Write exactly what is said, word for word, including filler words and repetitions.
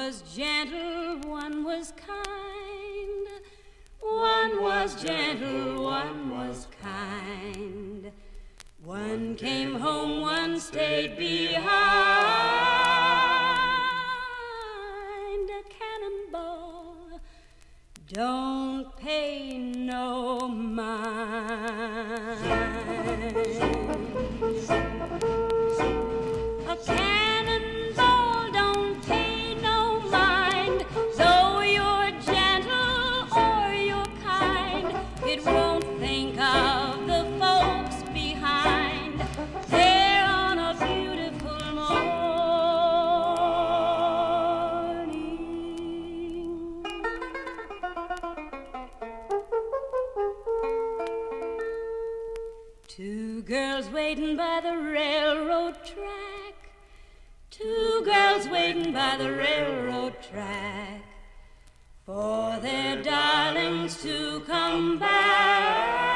was gentle, one was kind. One was gentle, one was kind. One came home, one stayed behind. A cannonball don't pay no mind. A cannonball don't pay no mind. Though you're gentle or you're kind, it won't think of the folks behind. They're on a beautiful morning. Two girls waiting by the railroad track. Two girls waiting by the railroad track for their darlings to come back.